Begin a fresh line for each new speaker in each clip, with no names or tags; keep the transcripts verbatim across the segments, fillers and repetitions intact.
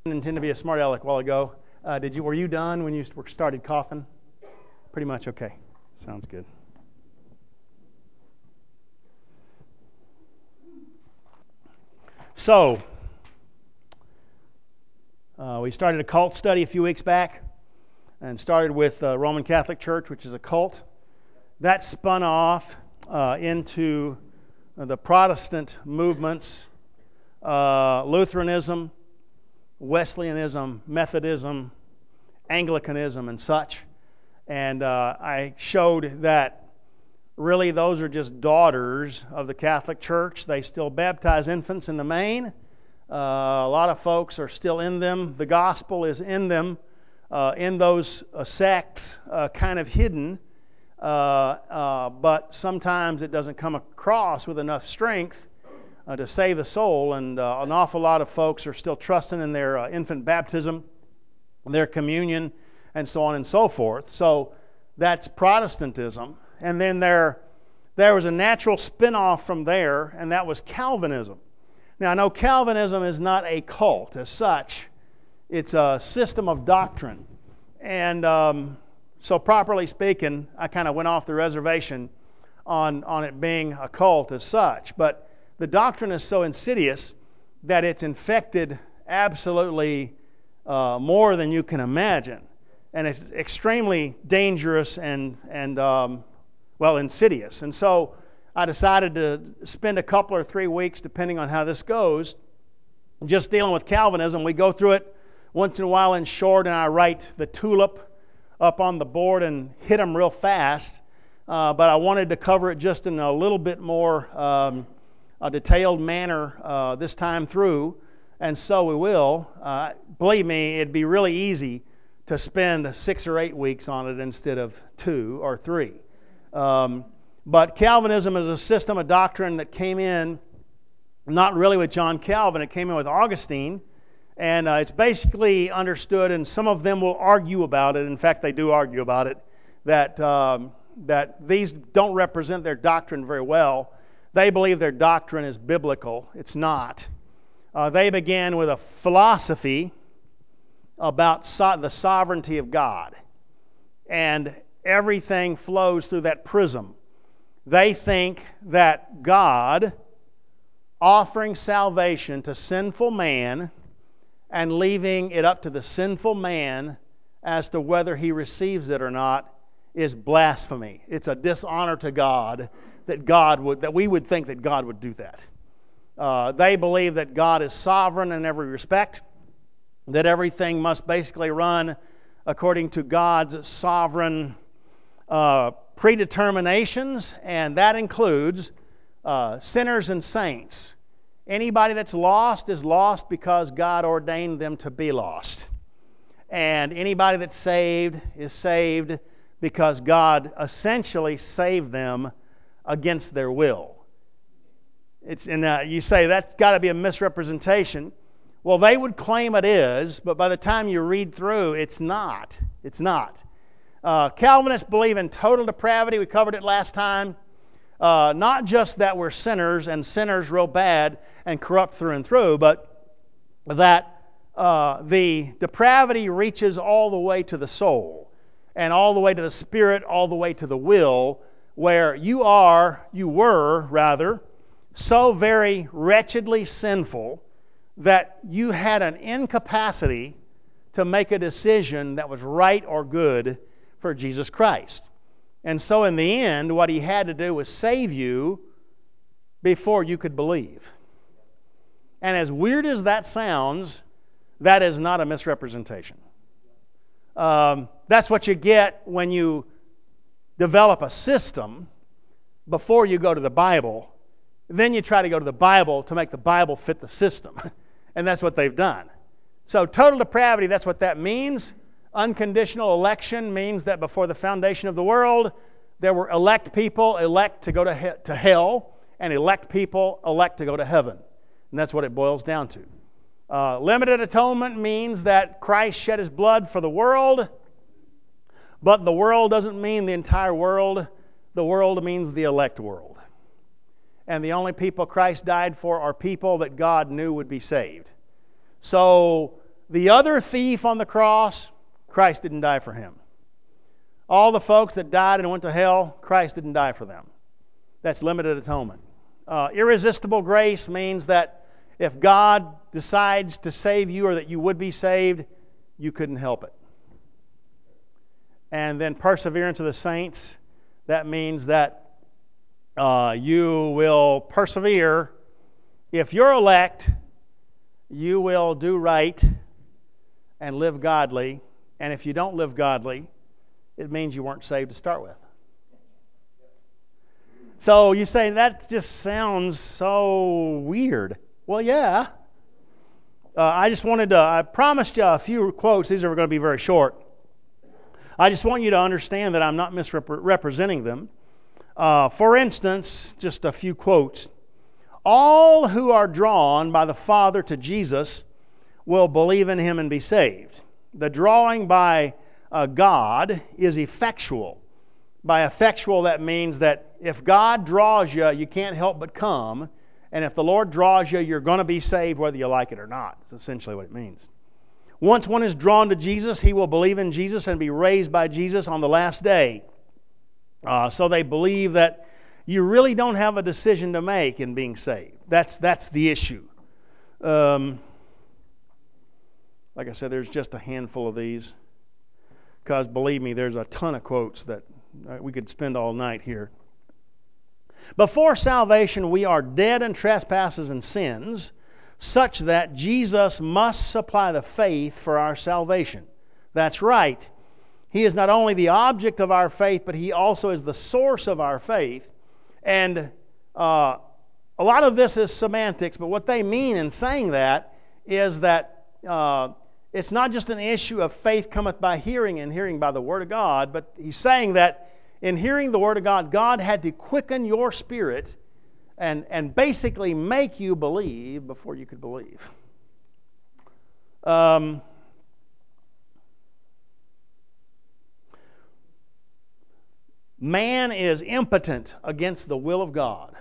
intend to be a smart aleck a while ago. Uh, did you? Were you done when you started coughing? Pretty much. Okay. Sounds good. So, uh, we started a cult study a few weeks back, and started with uh, Roman Catholic Church, which is a cult. That spun off uh, into the Protestant movements, uh, Lutheranism, Wesleyanism, Methodism, Anglicanism, and such. And uh, I showed that really those are just daughters of the Catholic Church. They still baptize infants in the main. Uh, a lot of folks are still in them. The gospel is in them, uh, in those uh, sects, uh, kind of hidden. Uh, uh, but sometimes it doesn't come across with enough strength uh, to save the soul, and uh, an awful lot of folks are still trusting in their uh, infant baptism, their communion, and so on and so forth. So that's Protestantism. And then there, there was a natural spin-off from there, and that was Calvinism. Now, I know Calvinism is not a cult as such. It's a system of doctrine. And um, so properly speaking, I kind of went off the reservation on, on it being a cult as such. But the doctrine is so insidious that it's infected absolutely uh, more than you can imagine. And it's extremely dangerous and, and um, well, insidious. And so I decided to spend a couple or three weeks, depending on how this goes, just dealing with Calvinism. We go through it once in a while in short, and I write the tulip up on the board and hit them real fast. Uh, but I wanted to cover it just in a little bit more um, a detailed manner uh, this time through, and so we will. Uh, believe me, it'd be really easy to spend six or eight weeks on it instead of two or three. Um, but Calvinism is a system of doctrine that came in not really with John Calvin, it came in with Augustine. And uh, it's basically understood, and some of them will argue about it. In fact, they do argue about it, that um, that these don't represent their doctrine very well. They believe their doctrine is biblical. It's not. Uh, they began with a philosophy about so- the sovereignty of God, and everything flows through that prism. They think that God offering salvation to sinful man and leaving it up to the sinful man as to whether he receives it or not is blasphemy. It's a dishonor to God that God would that we would think that God would do that. Uh, they believe that God is sovereign in every respect, that everything must basically run according to God's sovereign uh, predeterminations, and that includes uh, sinners and saints. Anybody that's lost is lost because God ordained them to be lost. And anybody that's saved is saved because God essentially saved them against their will. It's and uh, you say that's got to be a misrepresentation. Well, they would claim it is, but by the time you read through, it's not. It's not. Uh, Calvinists believe in total depravity. We covered it last time. Uh, not just that we're sinners and sinners real bad and corrupt through and through, but that uh, the depravity reaches all the way to the soul and all the way to the spirit, all the way to the will, where you are, you were rather, so very wretchedly sinful that you had an incapacity to make a decision that was right or good for Jesus Christ. And so in the end, what He had to do was save you before you could believe. And as weird as that sounds, that is not a misrepresentation. Um, that's what you get when you develop a system before you go to the Bible. Then you try to go to the Bible to make the Bible fit the system. And that's what they've done. So total depravity, that's what that means. Unconditional election means that before the foundation of the world, there were elect people, elect to go to, he- to hell, and elect people, elect to go to heaven. And that's what it boils down to. Uh, limited atonement means that Christ shed His blood for the world, but the world doesn't mean the entire world. The world means the elect world. And the only people Christ died for are people that God knew would be saved. So The other thief on the cross, Christ didn't die for him. All the folks that died and went to hell, Christ didn't die for them. That's limited atonement. Uh, irresistible grace means that if God decides to save you or that you would be saved, you couldn't help it. And then perseverance of the saints, that means that uh, you will persevere. If you're elect, you will do right and live godly. And if you don't live godly, it means you weren't saved to start with. So you say, that just sounds so weird. Well, yeah. Uh, I just wanted to, I promised you a few quotes. These are going to be very short. I just want you to understand that I'm not misrepresenting them. Uh, for instance, just a few quotes. All who are drawn by the Father to Jesus will believe in Him and be saved. The drawing by uh, God is effectual. By effectual, that means that if God draws you, you can't help but come. And if the Lord draws you, you're going to be saved whether you like it or not. That's essentially what it means. Once one is drawn to Jesus, he will believe in Jesus and be raised by Jesus on the last day. Uh, so they believe that you really don't have a decision to make in being saved. That's that's the issue. Um, like I said, there's just a handful of these. Because believe me, there's a ton of quotes that we could spend all night here. Before salvation, we are dead in trespasses and sins, such that Jesus must supply the faith for our salvation. That's right. He is not only the object of our faith, but He also is the source of our faith. And uh, a lot of this is semantics, but what they mean in saying that is that uh, it's not just an issue of faith cometh by hearing and hearing by the Word of God, but he's saying that in hearing the Word of God, God had to quicken your spirit and, and basically make you believe before you could believe. Um, man is impotent against the will of God.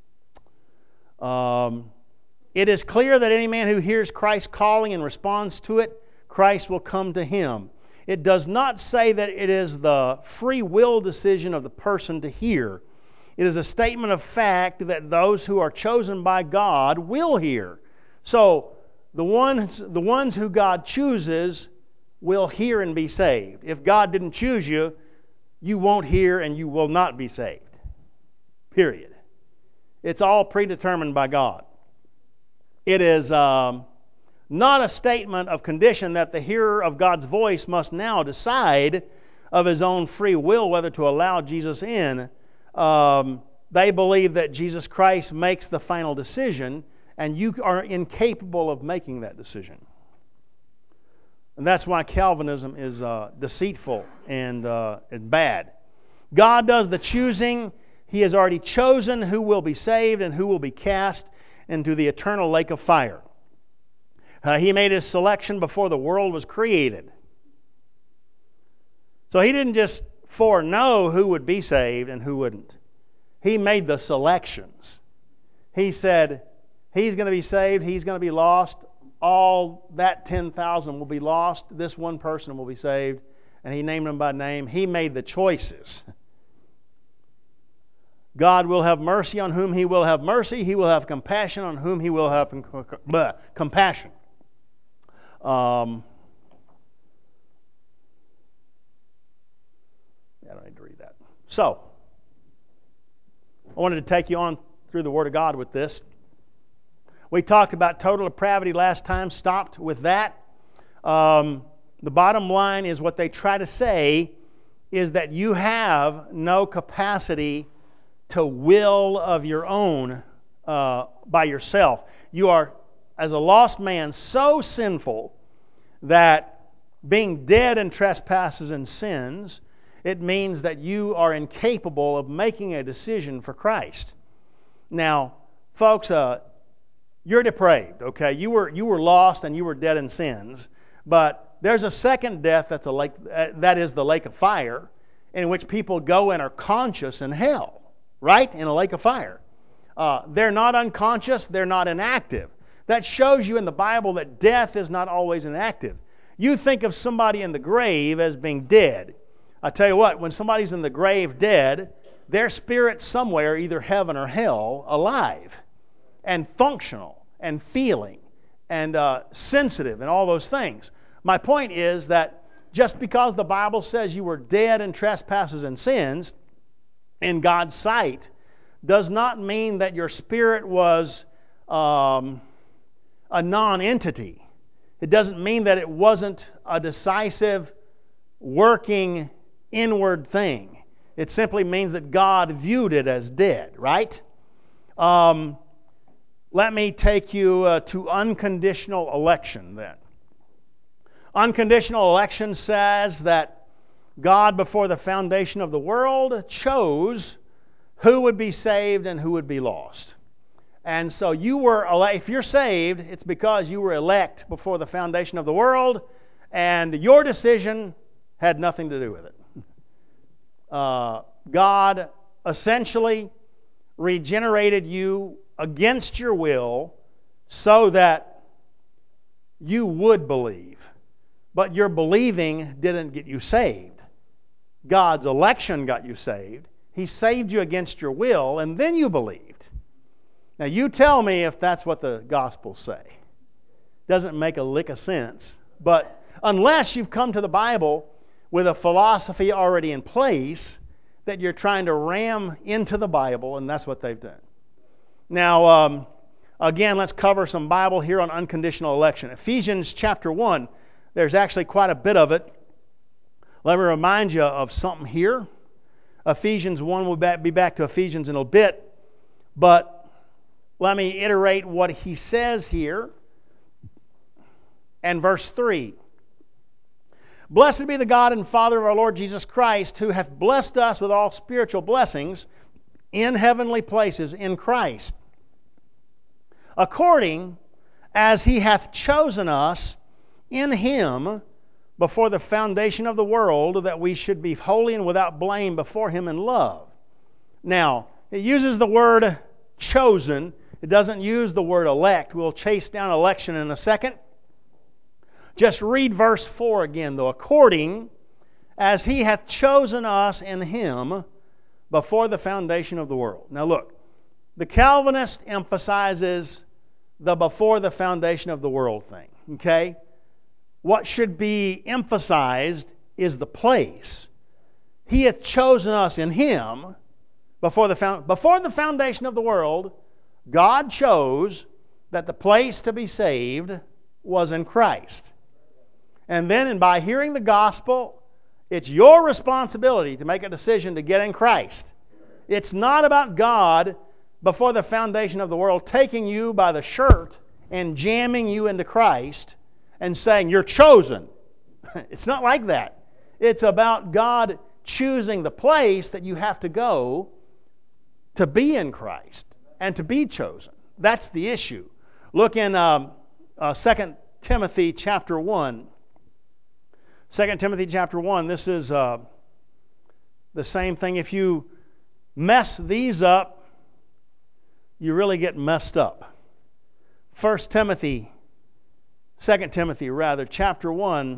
Um, it is clear that any man who hears Christ's calling and responds to it, Christ will come to him. It does not say that it is the free will decision of the person to hear. It is a statement of fact that those who are chosen by God will hear. So the ones, the ones who God chooses will hear and be saved. If God didn't choose you, you won't hear and you will not be saved. Period. It's all predetermined by God. It is um, not a statement of condition that the hearer of God's voice must now decide of his own free will whether to allow Jesus in. Um, they believe that Jesus Christ makes the final decision, and you are incapable of making that decision. And that's why Calvinism is uh, deceitful and, uh, and bad. God does the choosing. He has already chosen who will be saved and who will be cast into the eternal lake of fire. Uh, he made His selection before the world was created. So He didn't just foreknow who would be saved and who wouldn't. He made the selections. He said, he's going to be saved, he's going to be lost. All that ten thousand will be lost. This one person will be saved. And He named them by name. He made the choices. God will have mercy on whom He will have mercy. He will have compassion on whom He will have compassion. Um, I don't need to read that. So, I wanted to take you on through the Word of God with this. We talked about total depravity last time, stopped with that. Um, the bottom line is what they try to say is that you have no capacity to will of your own uh, by yourself. You are, as a lost man, so sinful that being dead in trespasses and sins, it means that you are incapable of making a decision for Christ. Now, folks, uh, you're depraved, okay? You were you were lost and you were dead in sins, but there's a second death that's a lake, uh, that is the lake of fire, in which people go and are conscious in hell, right? In a lake of fire. Uh, they're not unconscious, they're not inactive. That shows you in the Bible that death is not always inactive. You think of somebody in the grave as being dead. I tell you what, when somebody's in the grave dead, their spirit's somewhere, either heaven or hell, alive and functional and feeling and uh, sensitive and all those things. My point is that just because the Bible says you were dead in trespasses and sins in God's sight does not mean that your spirit was um, a non-entity. It doesn't mean that it wasn't a decisive, working, inward thing. It simply means that God viewed it as dead, right? Um, let me take you uh, to unconditional election then. Unconditional election says that God, before the foundation of the world, chose who would be saved and who would be lost. And so you were, if you're saved, it's because you were elect before the foundation of the world, and your decision had nothing to do with it. Uh, God essentially regenerated you against your will so that you would believe. But your believing didn't get you saved. God's election got you saved. He saved you against your will, and then you believed. Now you tell me if that's what the Gospels say. Doesn't make a lick of sense. But unless you've come to the Bible with a philosophy already in place that you're trying to ram into the Bible, and that's what they've done. Now, um, again, let's cover some Bible here on unconditional election. Ephesians chapter one, there's actually quite a bit of it. Let me remind you of something here. Ephesians one, we'll be back to Ephesians in a bit, but let me iterate what he says here. And verse three. Blessed be the God and Father of our Lord Jesus Christ, who hath blessed us with all spiritual blessings in heavenly places in Christ, according as he hath chosen us in him before the foundation of the world, that we should be holy and without blame before him in love. Now, it uses the word chosen. It doesn't use the word elect. We'll chase down election in a second. Just read verse four again, though. According as he hath chosen us in him before the foundation of the world. Now look, the Calvinist emphasizes the before the foundation of the world thing. Okay? What should be emphasized is the place. He hath chosen us in him before the, found, before the foundation of the world. God chose that the place to be saved was in Christ. And then, and by hearing the gospel, it's your responsibility to make a decision to get in Christ. It's not about God, before the foundation of the world, taking you by the shirt and jamming you into Christ and saying, you're chosen. It's not like that. It's about God choosing the place that you have to go to be in Christ and to be chosen. That's the issue. Look in um, uh, Second Timothy chapter one. Second Timothy chapter one, this is uh, the same thing. If you mess these up, you really get messed up. First Timothy, Second Timothy rather, chapter one,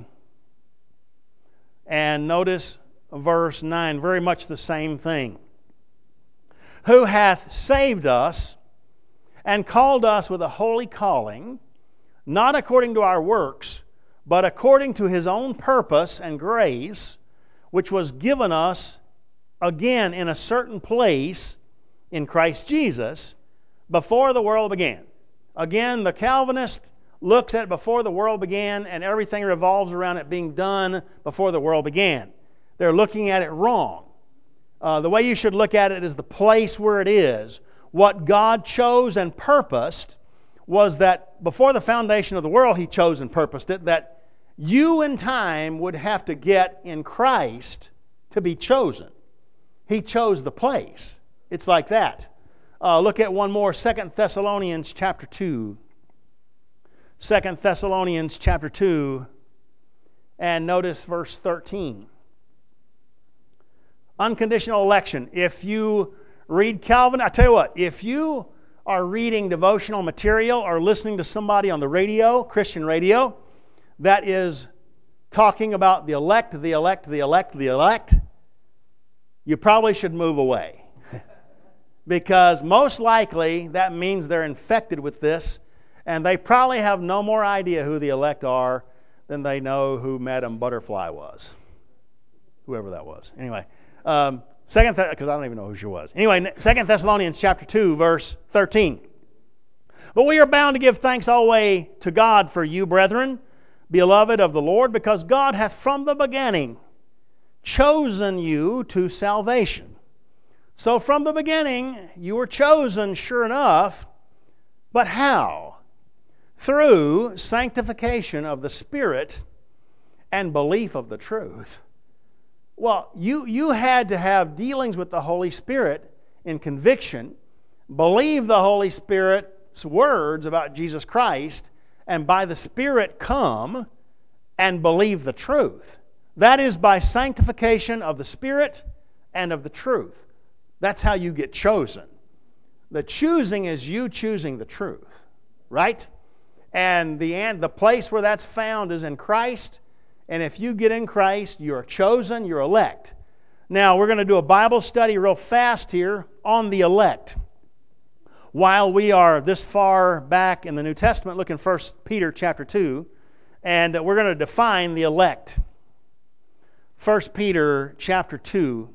and notice verse nine, very much the same thing. Who hath saved us and called us with a holy calling, not according to our works, but according to his own purpose and grace, which was given us again in a certain place in Christ Jesus before the world began. Again, the Calvinist looks at before the world began, and everything revolves around it being done before the world began. They're looking at it wrong. Uh, the way you should look at it is the place where it is. What God chose and purposed was that before the foundation of the world, he chose and purposed it, that you in time would have to get in Christ to be chosen. He chose the place. It's like that. Uh, look at one more, Second Thessalonians chapter two. Second Thessalonians chapter two, and notice verse thirteen. Unconditional election. If you read Calvin, I tell you what, if you are reading devotional material or listening to somebody on the radio, Christian radio, that is talking about the elect, the elect, the elect, the elect, you probably should move away. Because most likely that means they're infected with this, and they probably have no more idea who the elect are than they know who Madame Butterfly was. Whoever that was. Anyway, um, second, because I don't even know who she was. Anyway, Second Thessalonians chapter two, verse thirteen. But we are bound to give thanks always to God for you, brethren, beloved of the Lord, because God hath from the beginning chosen you to salvation. So from the beginning, you were chosen, sure enough, but how? Through sanctification of the Spirit and belief of the truth. Well, you, you had to have dealings with the Holy Spirit in conviction, believe the Holy Spirit's words about Jesus Christ, and by the Spirit come and believe the truth. That is by sanctification of the Spirit and of the truth. That's how you get chosen. The choosing is you choosing the truth, right? And the, and the place where that's found is in Christ. And if you get in Christ, you're chosen, you're elect. Now, we're going to do a Bible study real fast here on the elect. While we are this far back in the New Testament, look in First Peter chapter two, and we're going to define the elect. First Peter chapter two.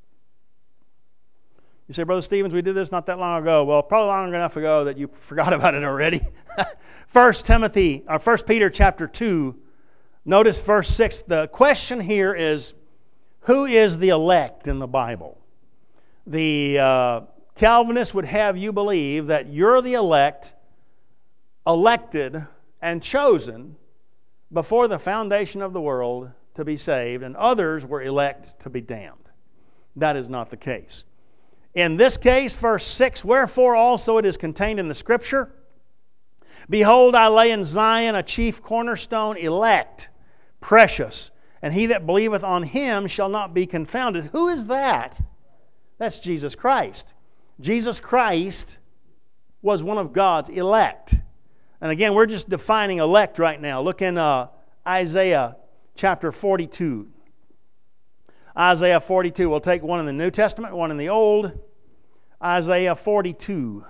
You say, Brother Stevens, we did this not that long ago. Well, probably long enough ago that you forgot about it already. First Timothy, or First Peter chapter two, notice verse six. The question here is, who is the elect in the Bible? The uh, Calvinists would have you believe that you're the elect, elected and chosen before the foundation of the world to be saved, and others were elect to be damned. That is not the case. In this case, verse six, wherefore also it is contained in the Scripture, behold, I lay in Zion a chief cornerstone, elect, precious, and he that believeth on him shall not be confounded. Who is that? That's Jesus Christ. Jesus Christ was one of God's elect. And again, we're just defining elect right now. Look in uh, Isaiah chapter forty-two. Isaiah forty-two. We'll take one in the New Testament, one in the Old. Isaiah forty-two.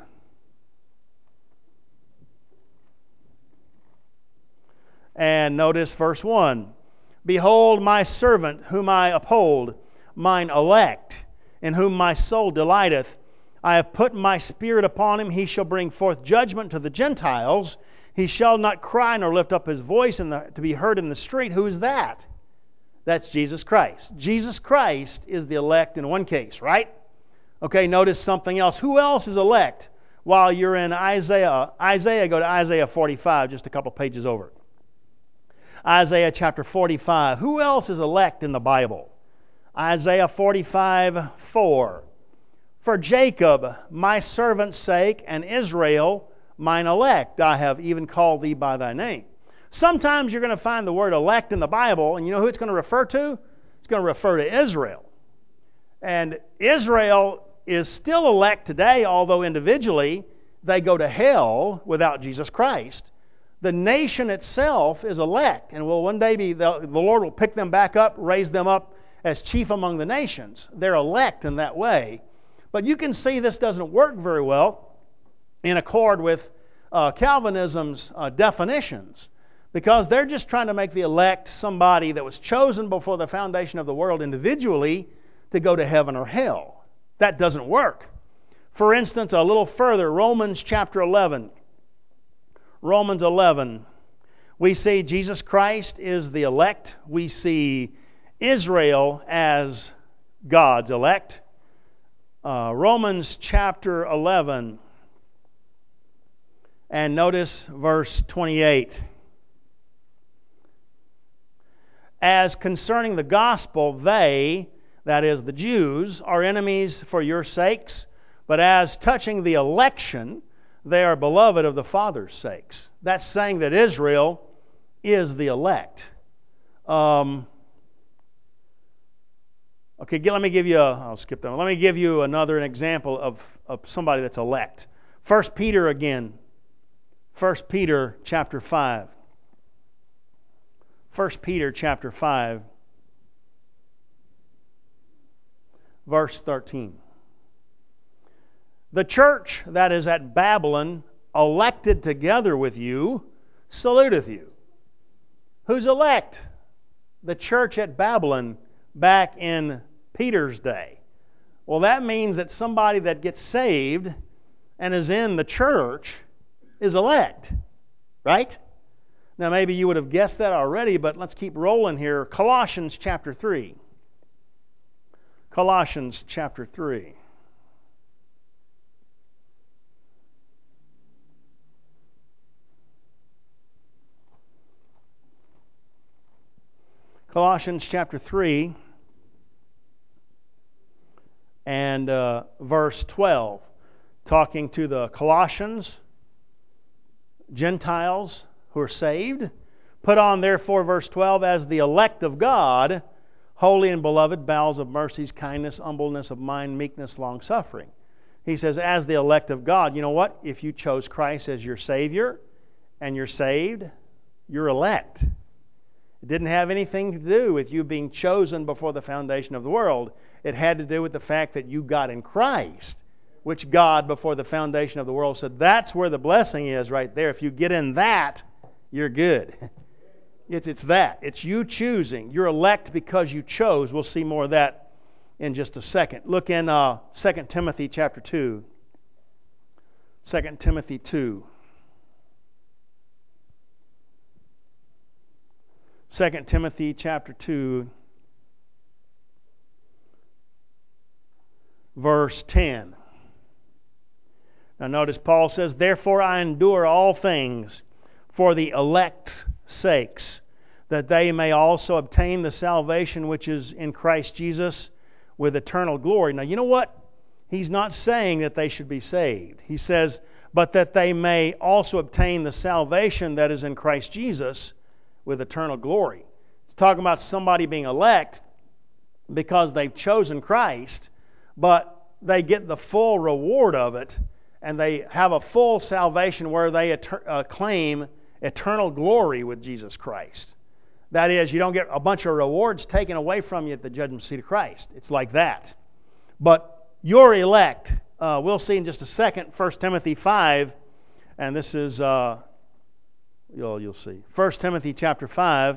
And notice verse one. Behold my servant whom I uphold, mine elect, in whom my soul delighteth. I have put my spirit upon him. He shall bring forth judgment to the Gentiles. He shall not cry nor lift up his voice in the, to be heard in the street. Who is that? That's Jesus Christ. Jesus Christ is the elect in one case, right? Okay, notice something else. Who else is elect? While you're in Isaiah, Isaiah, go to Isaiah forty-five, just a couple pages over. Isaiah chapter forty-five. Who else is elect in the Bible? Isaiah forty-five, four. For Jacob, my servant's sake, and Israel, mine elect, I have even called thee by thy name. Sometimes you're going to find the word elect in the Bible, and you know who it's going to refer to? It's going to refer to Israel. And Israel is still elect today, although individually they go to hell without Jesus Christ. The nation itself is elect, and will one day be, the, the Lord will pick them back up, raise them up as chief among the nations. They're elect in that way. But you can see this doesn't work very well in accord with uh, Calvinism's uh, definitions, because they're just trying to make the elect somebody that was chosen before the foundation of the world individually to go to heaven or hell. That doesn't work. For instance, a little further, Romans chapter eleven. Romans eleven. We see Jesus Christ is the elect. We see Israel as God's elect. Uh, Romans chapter eleven. And notice verse twenty-eight. As concerning the gospel, they, that is the Jews, are enemies for your sakes, but as touching the election, they are beloved of the Father's sakes. That's saying that Israel is the elect. Um, okay, let me give you a, I'll skip that one. Let me give you another example of, of somebody that's elect. First Peter again. First Peter chapter five. First Peter chapter five, verse thirteen. The church that is at Babylon, elected together with you, saluteth you. Who's elect? The church at Babylon back in Peter's day. Well, that means that somebody that gets saved and is in the church is elect, right? Now, maybe you would have guessed that already, but let's keep rolling here. Colossians chapter three. Colossians chapter three. Colossians chapter three and uh, verse twelve, talking to the Colossians, Gentiles who are saved. Put on therefore, verse twelve, as the elect of God, holy and beloved, bowels of mercies, kindness, humbleness of mind, meekness, long-suffering. He says, as the elect of God. You know what? If you chose Christ as your Savior and you're saved, you're elect. It didn't have anything to do with you being chosen before the foundation of the world. It had to do with the fact that you got in Christ, which God, before the foundation of the world, said that's where the blessing is right there. If you get in that, you're good. It's, it's that. It's you choosing. You're elect because you chose. We'll see more of that in just a second. Look in uh, Second Timothy chapter two. Second Timothy two. Second Timothy chapter two, verse ten. Now notice Paul says, therefore I endure all things for the elect's sakes, that they may also obtain the salvation which is in Christ Jesus with eternal glory. Now you know what? He's not saying that they should be saved. He says, but that they may also obtain the salvation that is in Christ Jesus with eternal glory. It's talking about somebody being elect because they've chosen Christ, but they get the full reward of it, and they have a full salvation where they et- uh, claim eternal glory with Jesus Christ. That is, you don't get a bunch of rewards taken away from you at the judgment seat of Christ. It's like that. But you're elect. Uh, we'll see in just a second, First Timothy five, and this is... Uh, You'll, you'll see. First Timothy chapter five,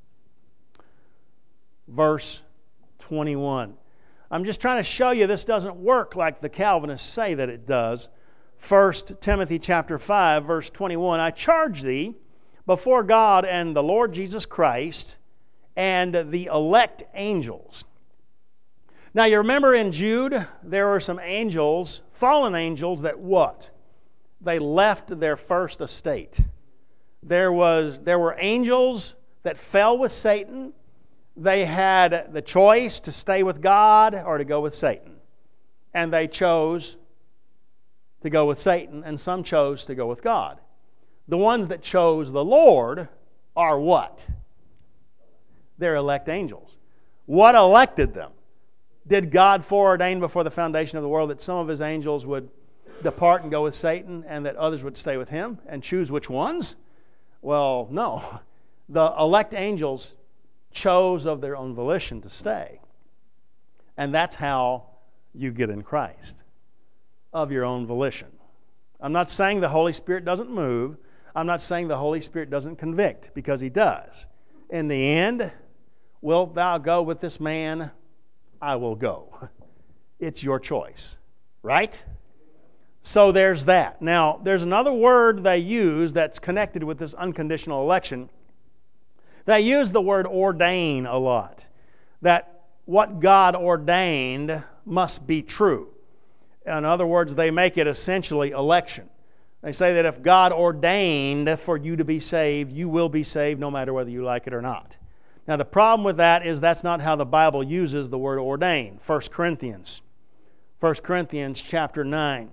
verse twenty-one. I'm just trying to show you this doesn't work like the Calvinists say that it does. First Timothy chapter five, verse twenty-one. I charge thee before God and the Lord Jesus Christ and the elect angels. Now you remember in Jude, there were some angels, fallen angels, that what? They left their first estate. There was there were angels that fell with Satan. They had the choice to stay with God or to go with Satan. And they chose to go with Satan, and some chose to go with God. The ones that chose the Lord are what? They're elect angels. What elected them? Did God foreordain before the foundation of the world that some of His angels would depart and go with Satan and that others would stay with Him, and choose which ones? Well, no. The elect angels chose of their own volition to stay. And that's how you get in Christ, of your own volition. I'm not saying the Holy Spirit doesn't move. I'm not saying the Holy Spirit doesn't convict, because He does. In the end, wilt thou go with this man? I will go. It's your choice, right? So there's that. Now, there's another word they use that's connected with this unconditional election. They use the word ordain a lot. That what God ordained must be true. In other words, they make it essentially election. They say that if God ordained for you to be saved, you will be saved no matter whether you like it or not. Now, the problem with that is that's not how the Bible uses the word ordain. First Corinthians. First Corinthians chapter nine.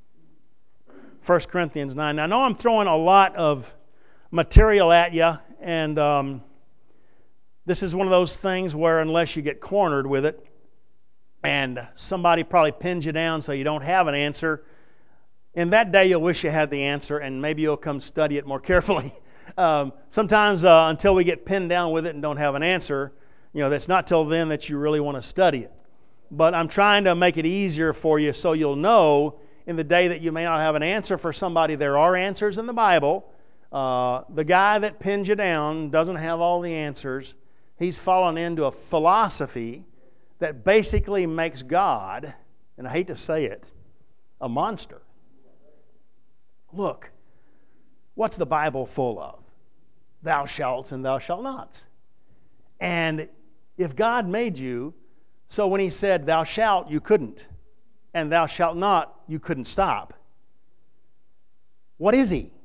First Corinthians nine. Now, I know I'm throwing a lot of material at you, and um, this is one of those things where unless you get cornered with it, and somebody probably pins you down so you don't have an answer, In that day, you'll wish you had the answer, and maybe you'll come study it more carefully. Um, sometimes uh, until we get pinned down with it and don't have an answer, you know, that's not till then that you really want to study it. But I'm trying to make it easier for you so you'll know in the day that you may not have an answer for somebody, there are answers in the Bible. Uh, the guy that pinned you down doesn't have all the answers. He's fallen into a philosophy that basically makes God, and I hate to say it, a monster. Look, what's the Bible full of? Thou shalt and thou shalt nots. And if God made you, so when He said thou shalt, you couldn't, and thou shalt not, you couldn't stop. What is He?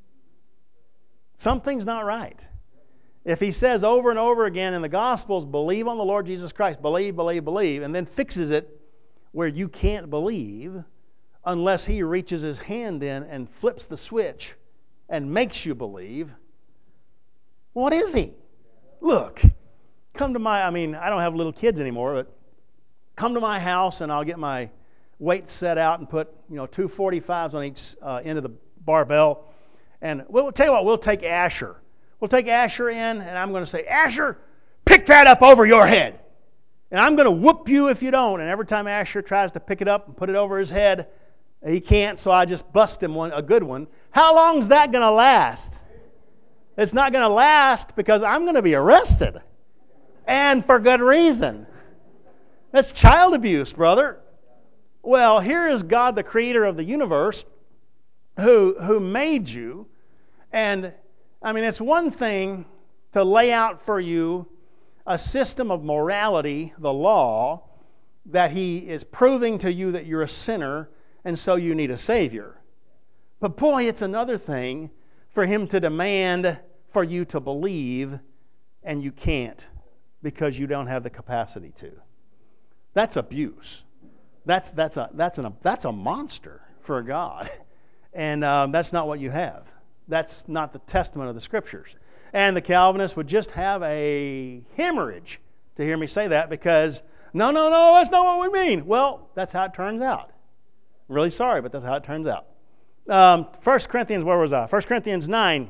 Something's not right. If He says over and over again in the Gospels, believe on the Lord Jesus Christ, believe, believe, believe, and then fixes it where you can't believe unless He reaches His hand in and flips the switch and makes you believe, what is He? Look, come to my, I mean, I don't have little kids anymore, but come to my house and I'll get my weights set out and put, you know, two forty-fives on each uh, end of the barbell. And we'll tell you what, we'll take Asher. We'll take Asher in, and I'm going to say, Asher, pick that up over your head. And I'm going to whoop you if you don't. And every time Asher tries to pick it up and put it over his head, he can't, so I just bust him one, a good one. How long is that going to last? It's not going to last because I'm going to be arrested. And for good reason. That's child abuse, brother. Well, here is God, the creator of the universe, who, who made you. And, I mean, it's one thing to lay out for you a system of morality, the law, that He is proving to you that you're a sinner, and so you need a Savior. But boy, it's another thing for Him to demand for you to believe, and you can't because you don't have the capacity to. That's abuse. That's that's a that's an that's a monster for God, and um, that's not what you have. That's not the testament of the Scriptures. And the Calvinists would just have a hemorrhage to hear me say that because no, no, no, that's not what we mean. Well, that's how it turns out. I'm really sorry, but that's how it turns out. Um, First Corinthians, where was I? First Corinthians nine.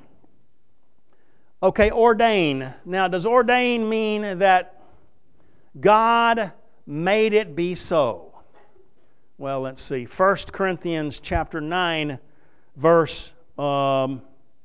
Okay, ordain. Now, does ordain mean that God made it be so? Well, let's see. First Corinthians chapter nine, verse, um,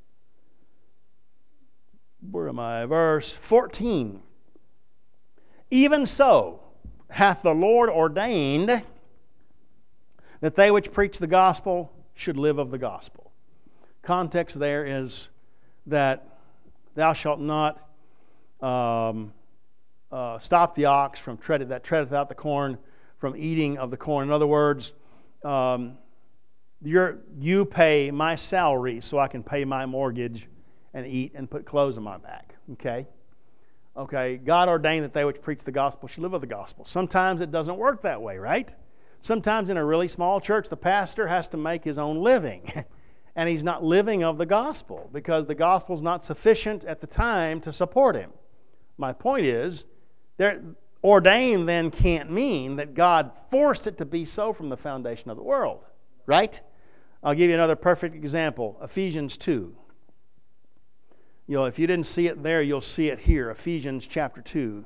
where am I? Verse fourteen. Even so hath the Lord ordained that they which preach the gospel should live of the gospel. Context there is that thou shalt not um, uh, stop the ox from treading that treadeth out the corn from eating of the corn. In other words, um, you're, you pay my salary so I can pay my mortgage and eat and put clothes on my back. Okay? Okay, God ordained that they which preach the gospel should live of the gospel. Sometimes it doesn't work that way, right? Sometimes in a really small church, the pastor has to make his own living. And he's not living of the gospel because the gospel is not sufficient at the time to support him. My point is, ordained then can't mean that God forced it to be so from the foundation of the world, right? I'll give you another perfect example, Ephesians two. You know, if you didn't see it there, you'll see it here, Ephesians chapter two.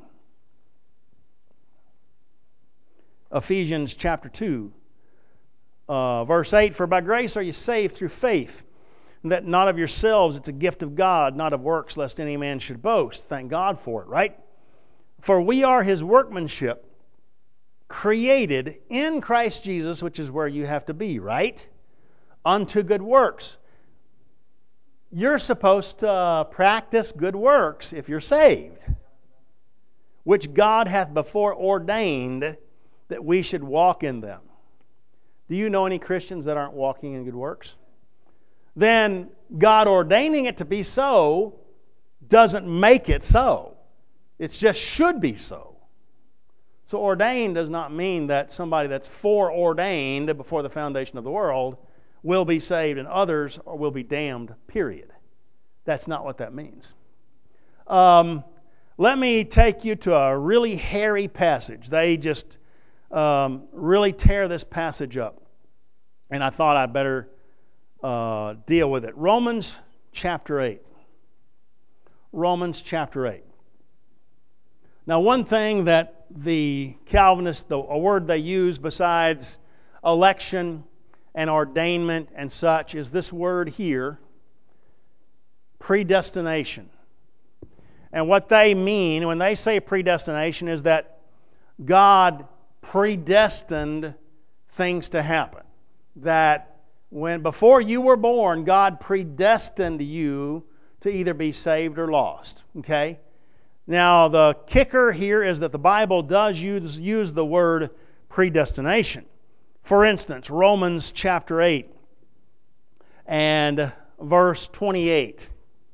Ephesians chapter two. Uh, verse eight, for by grace are you saved through faith, and that not of yourselves, it's a gift of God, not of works, lest any man should boast. Thank God for it, right? For we are His workmanship, created in Christ Jesus, which is where you have to be, right? Unto good works. You're supposed to uh, practice good works if you're saved, which God hath before ordained that we should walk in them. Do you know any Christians that aren't walking in good works? Then God ordaining it to be so doesn't make it so. It just should be so. So ordained does not mean that somebody that's foreordained before the foundation of the world will be saved and others will be damned, period. That's not what that means. Um, let me take you to a really hairy passage. They just um, really tear this passage up. and I thought I'd better uh, deal with it. Romans chapter eight. Romans chapter eight. Now, one thing that the Calvinists, the, a word they use besides election and ordainment and such, is this word here, predestination. And what they mean when they say predestination is that God predestined things to happen. That when before you were born, God predestined you to either be saved or lost. Okay? Now, the kicker here is that the Bible does use, use the word predestination. For instance, Romans chapter eight and verse twenty-eight.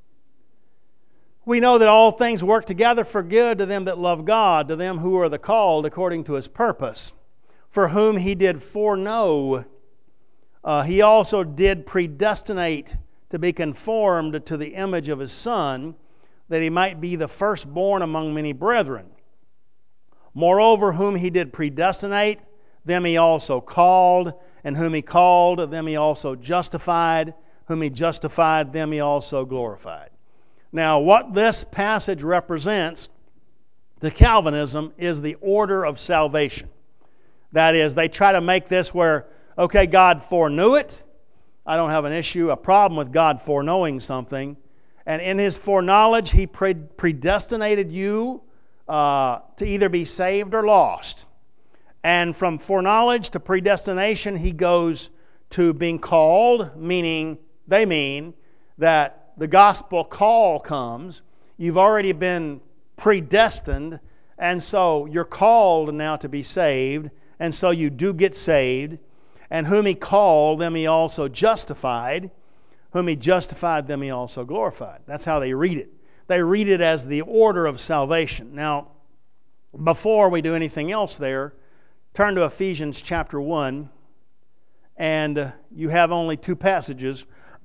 We know that all things work together for good to them that love God, to them who are the called according to His purpose, for whom He did foreknow, uh, He also did predestinate to be conformed to the image of His Son, that He might be the firstborn among many brethren. Moreover, whom He did predestinate, them He also called, and whom He called, them He also justified, whom He justified, them He also glorified. Now, what this passage represents to Calvinism is the order of salvation. That is, they try to make this where, okay, God foreknew it. I don't have an issue, a problem with God foreknowing something. And in His foreknowledge, He predestinated you uh, to either be saved or lost. And from foreknowledge to predestination, He goes to being called, meaning, they mean that the gospel call comes. You've already been predestined, and so you're called now to be saved, and so you do get saved. And whom He called, them He also justified. Whom He justified, them He also glorified. That's how they read it. They read it as the order of salvation. Now, before we do anything else there, turn to Ephesians chapter one, and you have only two passages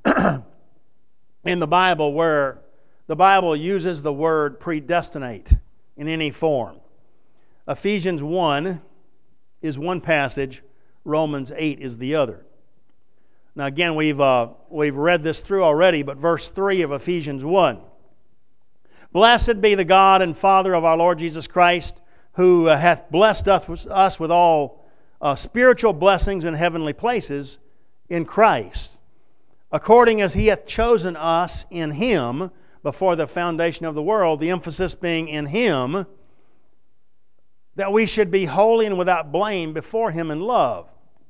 in the Bible where the Bible uses the word predestinate in any form. Ephesians one is one passage, Romans eight is the other. Now again, we've uh, we've read this through already, but verse three of Ephesians one. Blessed be the God and Father of our Lord Jesus Christ, who uh, hath blessed us, us with all uh, spiritual blessings in heavenly places in Christ, according as He hath chosen us in Him before the foundation of the world, the emphasis being in Him, that we should be holy and without blame before Him in love.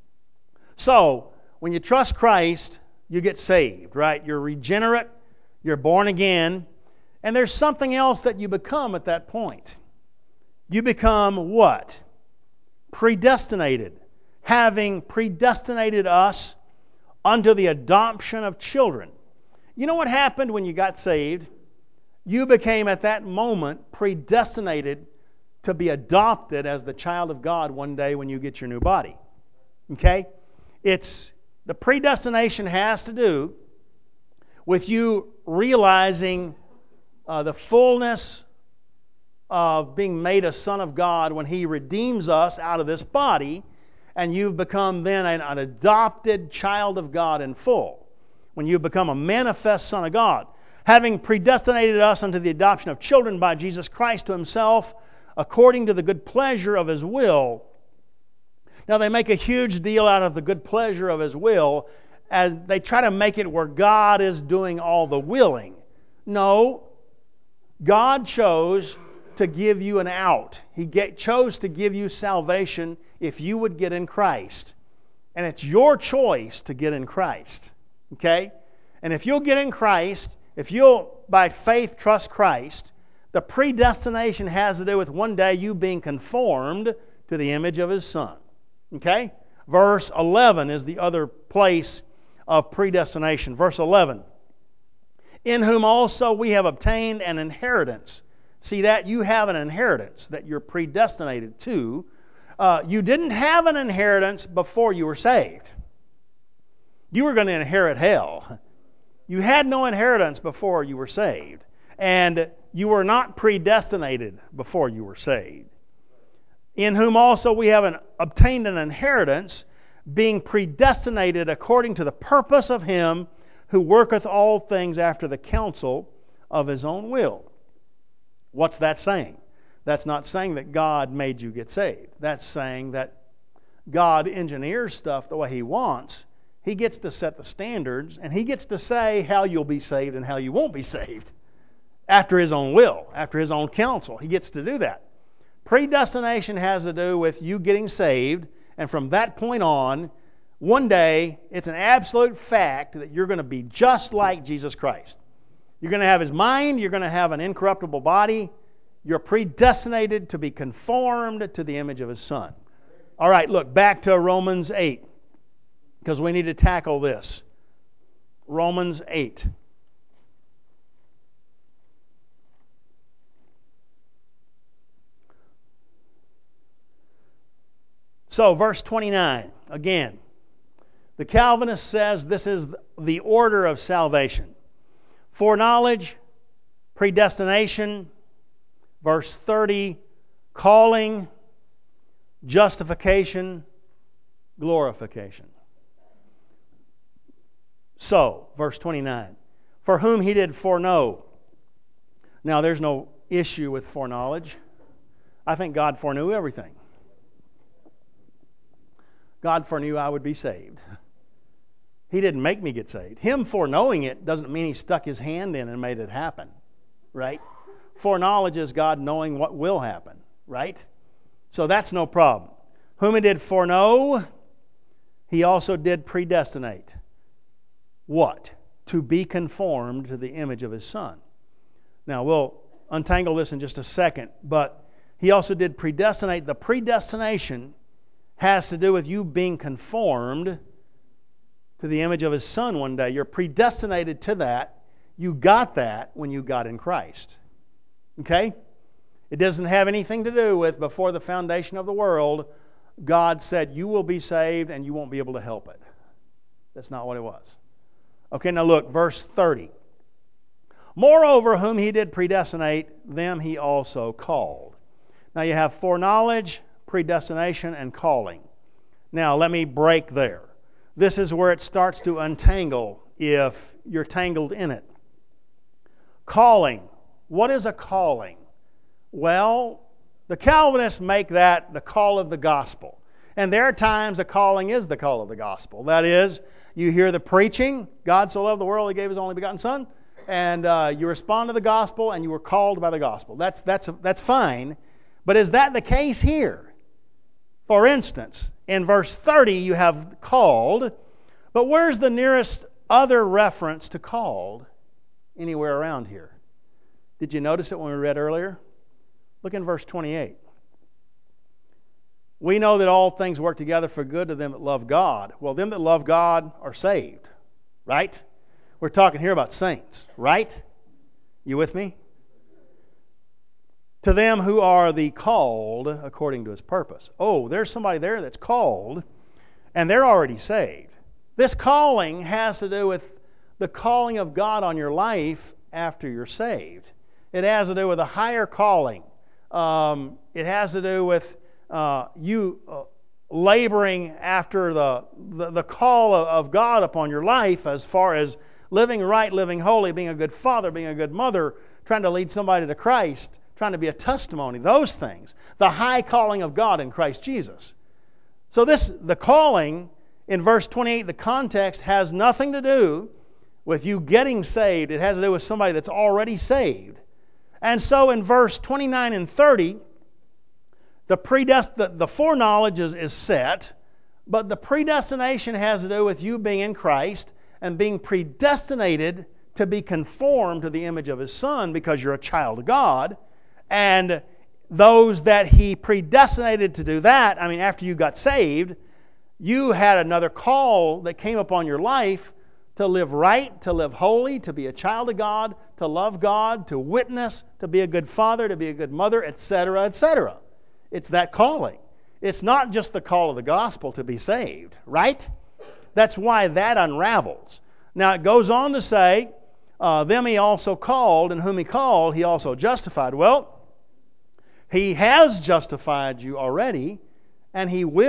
So, when you trust Christ, you get saved, right? You're regenerate, you're born again, and there's something else that you become at that point. You become what? Predestinated. Having predestinated us unto the adoption of children. You know what happened when you got saved? You became at that moment predestinated to be adopted as the child of God one day when you get your new body. Okay? It's the predestination has to do with you realizing uh, the fullness of being made a son of God when He redeems us out of this body, and you've become then an, an adopted child of God in full. When you become a manifest son of God, having predestinated us unto the adoption of children by Jesus Christ to Himself, according to the good pleasure of His will. Now, they make a huge deal out of the good pleasure of His will, as they try to make it where God is doing all the willing. No, God chose to give you an out. He get, chose to give you salvation if you would get in Christ. And it's your choice to get in Christ. Okay? And if you'll get in Christ, if you'll, by faith, trust Christ, the predestination has to do with one day you being conformed to the image of His Son. Okay? Verse eleven is the other place of predestination. Verse eleven. In whom also we have obtained an inheritance. See that? You have an inheritance that you're predestinated to. Uh, you didn't have an inheritance before you were saved. You were going to inherit hell. You had no inheritance before you were saved. And you were not predestinated before you were saved. In whom also we have an, obtained an inheritance, being predestinated according to the purpose of Him who worketh all things after the counsel of His own will. What's that saying? That's not saying that God made you get saved. That's saying that God engineers stuff the way He wants. He gets to set the standards, and He gets to say how you'll be saved and how you won't be saved after His own will, after His own counsel. He gets to do that. Predestination has to do with you getting saved, and from that point on, one day, it's an absolute fact that you're going to be just like Jesus Christ. You're going to have His mind, you're going to have an incorruptible body, you're predestinated to be conformed to the image of His Son. All right, look, back to Romans eight, because we need to tackle this. Romans eight. So, verse twenty-nine, again, the Calvinist says this is the order of salvation. Foreknowledge, predestination, verse thirty, calling, justification, glorification. So, verse twenty-nine, for whom He did foreknow. Now, there's no issue with foreknowledge. I think God foreknew everything. God foreknew I would be saved. He didn't make me get saved. Him foreknowing it doesn't mean He stuck His hand in and made it happen, right? Foreknowledge is God knowing what will happen, right? So that's no problem. Whom He did foreknow, He also did predestinate. What? To be conformed to the image of His Son. Now, we'll untangle this in just a second, but He also did predestinate. The predestination has to do with you being conformed to the image of His Son one day. You're predestinated to that. You got that when you got in Christ. Okay? It doesn't have anything to do with before the foundation of the world, God said you will be saved and you won't be able to help it. That's not what it was. Okay, now look, verse thirty. Moreover, whom He did predestinate, them He also called. Now you have foreknowledge, predestination, and calling. Now let me break there. This is where it starts to untangle if you're tangled in it. Calling. What is a calling? Well, the Calvinists make that the call of the gospel. And there are times a calling is the call of the gospel. That is, you hear the preaching, God so loved the world He gave His only begotten Son, and uh, you respond to the gospel and you were called by the gospel. That's, that's, that's fine. But is that the case here? For instance, in verse thirty you have called, but where's the nearest other reference to called anywhere around here? Did you notice it when we read earlier? Look in verse twenty-eight. We know that all things work together for good to them that love God. Well, them that love God are saved, right? We're talking here about saints, right? You with me? To them who are the called according to His purpose. Oh, there's somebody there that's called, and they're already saved. This calling has to do with the calling of God on your life after you're saved. It has to do with a higher calling. Um, it has to do with uh, you uh, laboring after the, the, the call of, of God upon your life as far as living right, living holy, being a good father, being a good mother, trying to lead somebody to Christ, trying to be a testimony, those things. The high calling of God in Christ Jesus. So this, the calling in verse twenty-eight, the context has nothing to do with you getting saved. It has to do with somebody that's already saved. And so in verse twenty-nine and thirty, the, predest- the, the foreknowledge is, is set, but the predestination has to do with you being in Christ and being predestinated to be conformed to the image of His Son because you're a child of God. And those that He predestinated to do that, I mean, after you got saved, you had another call that came upon your life to live right, to live holy, to be a child of God, to love God, to witness, to be a good father, to be a good mother, et cetera, et cetera. It's that calling. It's not just the call of the gospel to be saved, right? That's why that unravels. Now it goes on to say, uh, them He also called, and whom He called, He also justified. Well, He has justified you already, and He will.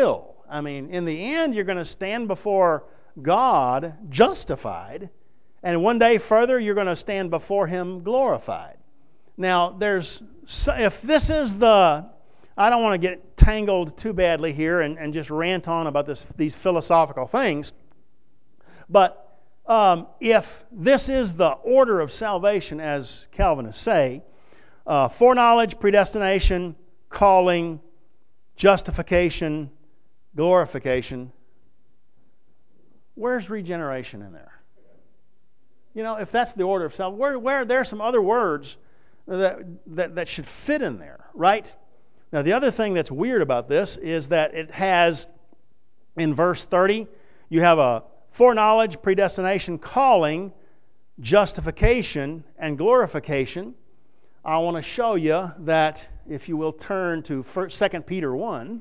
I mean, in the end, you're going to stand before God justified, and one day further, you're going to stand before Him glorified. Now, there's if this is the, I don't want to get tangled too badly here and, and just rant on about this, these philosophical things, but um, if this is the order of salvation, as Calvinists say, uh, foreknowledge, predestination, calling, justification, glorification, where's regeneration in there? You know, if that's the order of salvation, where, where there are some other words that, that, that should fit in there, right? Now, the other thing that's weird about this is that it has, in verse thirty, you have a foreknowledge, predestination, calling, justification, and glorification. I want to show you that, if you will turn to Second Peter one.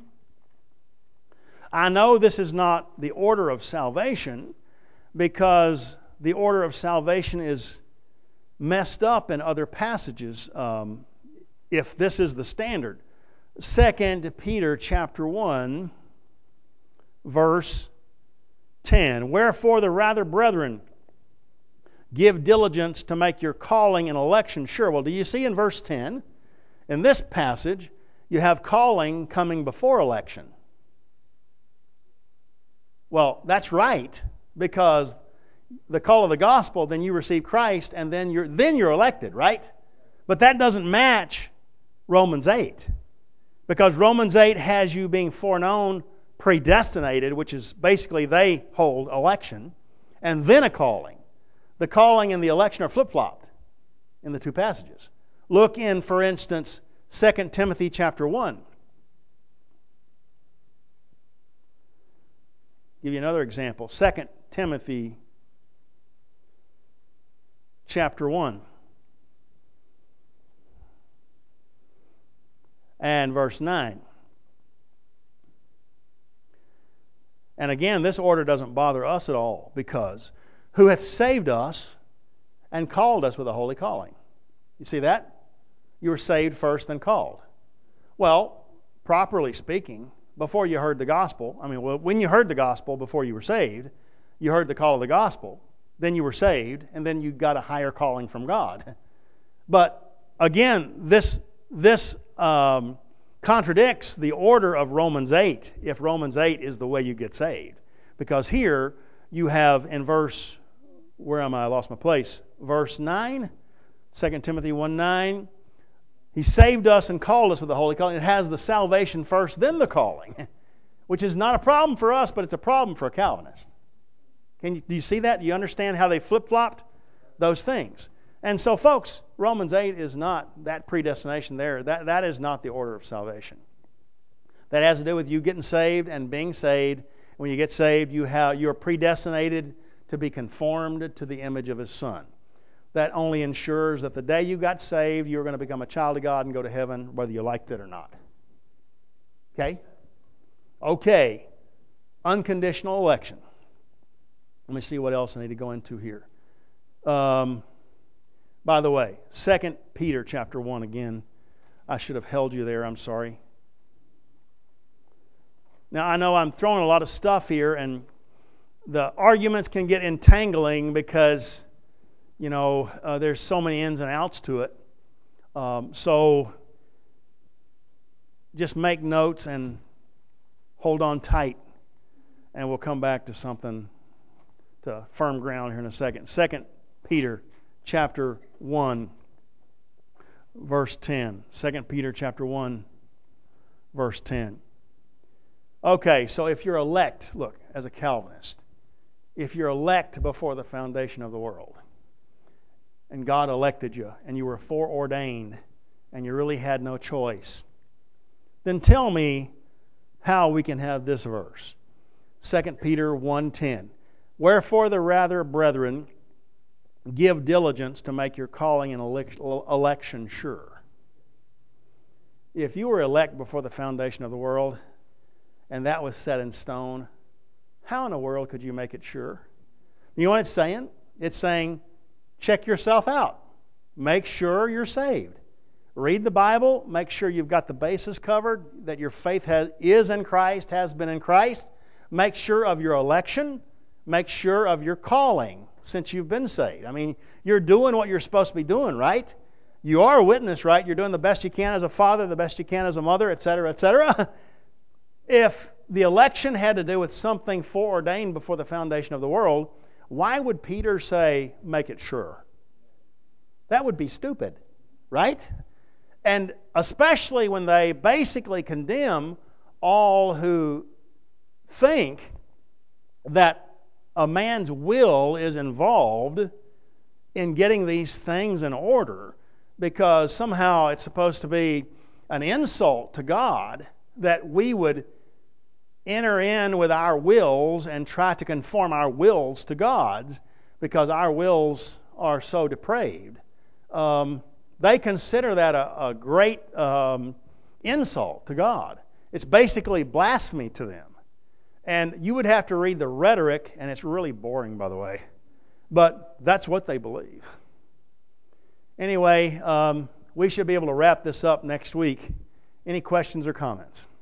I know this is not the order of salvation because the order of salvation is messed up in other passages, um, if this is the standard. Second Peter chapter one, verse ten. Wherefore the rather, brethren, give diligence to make your calling and election sure. Well, do you see in verse ten, in this passage, you have calling coming before election. Well, that's right, because the call of the gospel, then you receive Christ, and then you're then you're elected, right? But that doesn't match Romans eight, because Romans eight has you being foreknown, predestinated, which is basically they hold election, and then a calling. The calling and the election are flip-flopped in the two passages. Look in, for instance, Second Timothy chapter one. Give you another example. Second Timothy chapter one and verse nine. And again, this order doesn't bother us at all, because who hath saved us and called us with a holy calling. You see that? You were saved first, then called. Well, properly speaking, before you heard the gospel, I mean, well, when you heard the gospel before you were saved, you heard the call of the gospel, then you were saved, and then you got a higher calling from God. But again, this this um, contradicts the order of Romans eight, if Romans eight is the way you get saved. Because here you have in verse, where am I? I lost my place. Verse nine, Second Timothy one nine, He saved us and called us with the holy calling. It has the salvation first, then the calling, which is not a problem for us, but it's a problem for a Calvinist. Can you, do you see that? Do you understand how they flip-flopped those things? And so, folks, Romans eight is not that predestination there. That, that is not the order of salvation. That has to do with you getting saved and being saved. When you get saved, you have you are predestinated to be conformed to the image of His Son. That only ensures that the day you got saved, you're going to become a child of God and go to heaven, whether you liked it or not. Okay? Okay. Unconditional election. Let me see what else I need to go into here. Um, by the way, Second Peter chapter one again. I should have held you there. I'm sorry. Now, I know I'm throwing a lot of stuff here, and the arguments can get entangling because, you know, uh, there's so many ins and outs to it. Um, so just make notes and hold on tight, and we'll come back to something, to firm ground here in a second. Second Peter chapter one, verse ten. Second Peter chapter one, verse ten. Okay, so if you're elect, look, as a Calvinist, if you're elect before the foundation of the world, and God elected you, and you were foreordained, and you really had no choice, then tell me how we can have this verse. Second Peter one ten. Wherefore the rather, brethren, give diligence to make your calling and election sure. If you were elect before the foundation of the world, and that was set in stone, how in the world could you make it sure? You know what it's saying? It's saying, check yourself out. Make sure you're saved. read the Bible, make sure you've got the basis covered, that your faith has, is in Christ, has been in Christ. Make sure of your election. Make sure of your calling since you've been saved. I mean, you're doing what you're supposed to be doing, right? You are a witness, right? You're doing the best you can as a father, the best you can as a mother, et cetera, et cetera. If the election had to do with something foreordained before the foundation of the world, why would Peter say, make it sure? That would be stupid, right? And especially when they basically condemn all who think that a man's will is involved in getting these things in order, because somehow it's supposed to be an insult to God that we would enter in with our wills and try to conform our wills to God's because our wills are so depraved. Um, they consider that a, a great um, insult to God. It's basically blasphemy to them. And you would have to read the rhetoric, and it's really boring, by the way. But that's what they believe. Anyway, um, we should be able to wrap this up next week. Any questions or comments?